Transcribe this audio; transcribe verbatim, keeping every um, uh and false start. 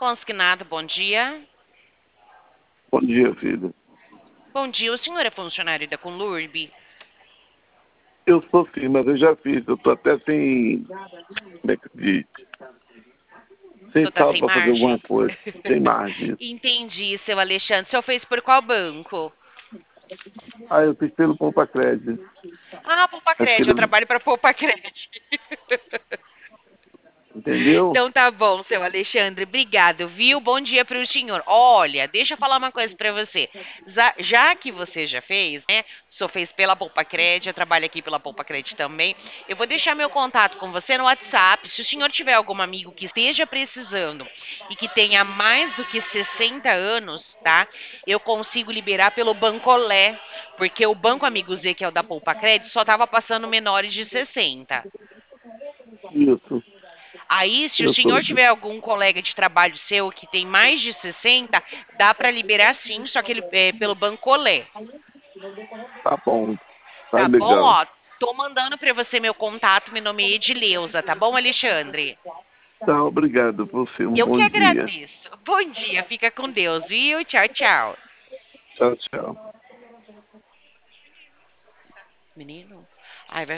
Consignado, bom dia. Bom dia, filho. Bom dia, o senhor é funcionário da Conlurb? Eu sou sim, mas eu já fiz. Eu tô até sem. Como é que diz? O Sem senhor tá saldo sem para fazer alguma margem? coisa. Sem margem. Entendi, seu Alexandre. O senhor fez por qual banco? Ah, eu fiz pelo Poupa Crédito. Ah, Poupa Crédito, eu Aquele, trabalho para Poupa Crédito. entendeu? Então tá bom, seu Alexandre, obrigado, viu? Bom dia para o senhor. Olha, deixa eu falar uma coisa para você. Já, já que você já fez, né? O senhor fez pela Poupa Crédito, eu trabalho aqui pela Poupa Crédito também. Eu vou deixar meu contato com você no WhatsApp. Se o senhor tiver algum amigo que esteja precisando e que tenha mais do que sessenta anos, tá? Eu consigo liberar pelo Bancolé, porque o Banco Amigo Z, que é o da Poupa Crédito, só estava passando menores de sessenta. Isso. Aí, se o Eu sou. senhor tiver algum colega de trabalho seu que tem mais de sessenta, dá para liberar sim, só que ele é pelo Bancolé. Tá bom. Tá Tá bom? legal. Ó, tô mandando para você meu contato, meu nome é Edileuza, tá bom, Alexandre? Tá, obrigado. Você, um Eu que bom dia. agradeço. Bom dia, fica com Deus, viu? Tchau, tchau. Tchau, tchau. Menino, ai, vai